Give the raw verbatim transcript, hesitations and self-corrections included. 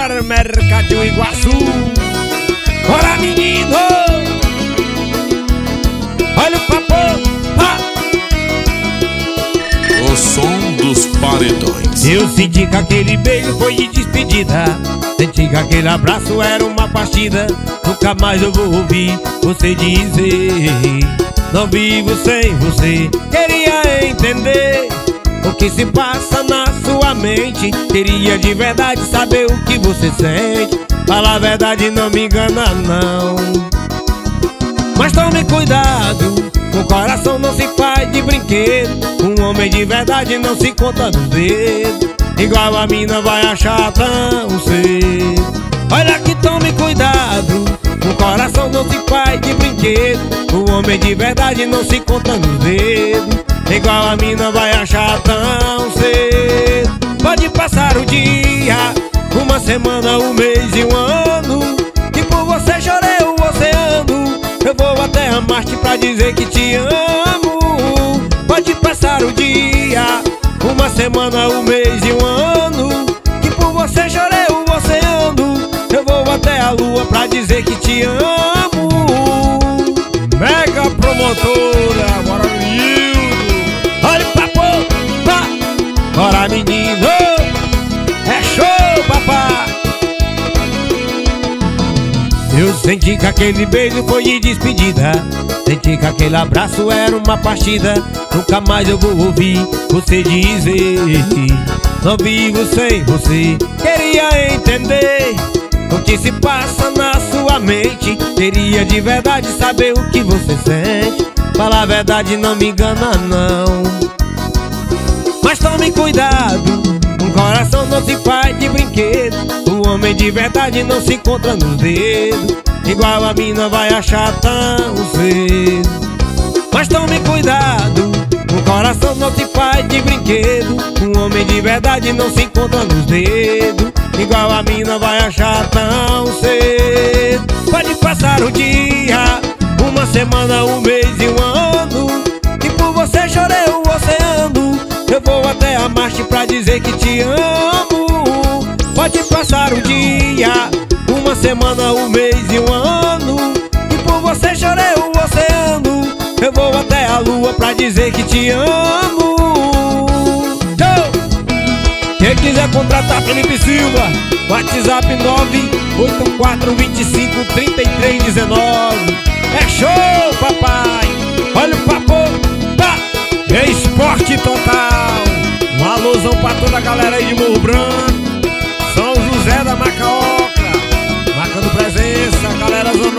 Supermercado Iguaçu. Bora, menino! Olha o papo! Ha! O som dos paredões. Eu senti que aquele beijo foi de despedida. Senti que aquele abraço era uma partida. Nunca mais eu vou ouvir você dizer: não vivo sem você. Queria entender o que se passa na sua mente. Queria de verdade saber o que você sente. Fala a verdade, não me engana não. Mas tome cuidado, o coração não se faz de brinquedo. Um homem de verdade não se conta dos dedos. Igual a mina vai achar tão cedo. Olha que tome cuidado, o coração não se faz de brinquedo. O homem de verdade não se conta nos dedos. Igual a mina vai achar tão cedo. Pode passar o dia, uma semana, um mês e um ano, que por você chorei o oceano. Eu vou até a Marte pra dizer que te amo. Pode passar o dia, uma semana, um mês e um ano, que por você chorei o oceano. Eu vou até a lua pra dizer que te amo. Mega promotora, bora menino. Olha o papo, pá. Bora menino. É show, papai. Eu senti que aquele beijo foi de despedida. Senti que aquele abraço era uma partida. Nunca mais eu vou ouvir você dizer: não vivo sem você. Queria entender o que se passa na sua mente. Queria de verdade saber o que você sente. Fala a verdade, não me engana não. Mas tome cuidado, um coração não se faz de brinquedo. O homem de verdade não se encontra nos dedos. Igual a mina vai achar tão cedo. Mas tome cuidado, um coração não se faz de brinquedo. Um homem de verdade não se encontra nos dedos. Igual a mina vai achar tão cedo. Pode passar o dia, uma semana, um mês e um ano, que por você chorei o oceano. Eu vou até a Marte pra dizer que te amo. Pode passar o dia, uma semana, um mês e um ano, que por você chorei o oceano. Eu vou até a lua pra dizer que te amo. Quem quiser contratar Felipe Silva, WhatsApp nove oito quatro dois cinco três três um nove. É show, papai. Olha o papo, tá? É esporte total. Um alusão pra toda a galera aí de Morro Branco, São José da Macaoca, marcando presença, galera Zona